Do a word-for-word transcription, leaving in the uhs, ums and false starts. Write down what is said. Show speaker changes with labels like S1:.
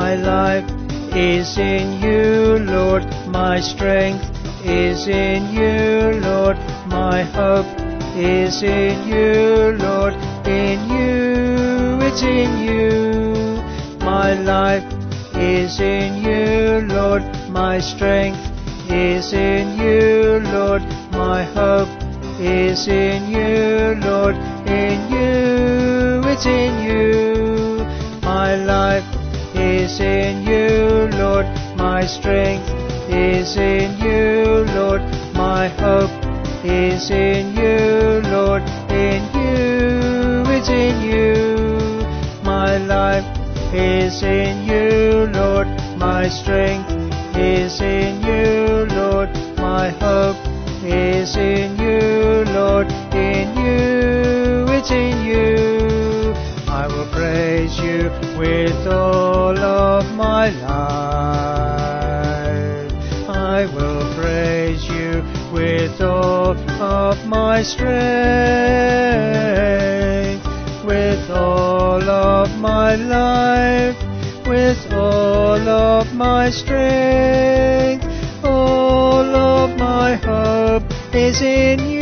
S1: My life is in you, Lord. My strength is in you, Lord. My hope is in you, Lord. In you, it's in you. My life is in you, Lord. My strength is in you, Lord. My hope is in you, Lord. In you, it's in you. My life is in you, Lord. My strength is in you, Lord. My hope is in you, Lord. In you, it's in you. My life is in you, Lord. My strength is in you, Lord. My hope is in you, Lord. In you, it's in you. I will praise you with all of my life. I will praise you with all of my strength, with all of my life, with all of my strength. All of my hope is in you.